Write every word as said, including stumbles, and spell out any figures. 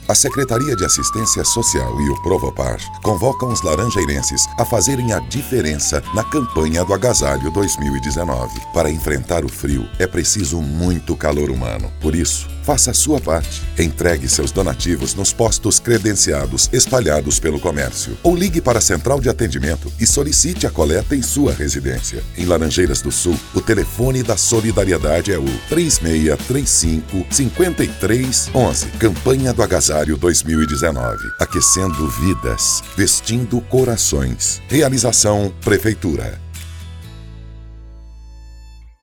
A Secretaria de Assistência Social e o Provopar convocam os laranjeirenses a fazerem a diferença na campanha do Agasalho dois mil e dezenove. Para enfrentar o frio, é preciso muito calor humano. Por isso, faça a sua parte. Entregue seus donativos nos postos credenciados espalhados pelo comércio. Ou ligue para a central de atendimento e solicite a coleta em sua residência. Em Laranjeiras do Sul, o telefone da solidariedade é o três seis três cinco, cinco três um um. Campanha do Agasalho dois mil e dezenove. Aquecendo vidas, vestindo corações. Realização Prefeitura.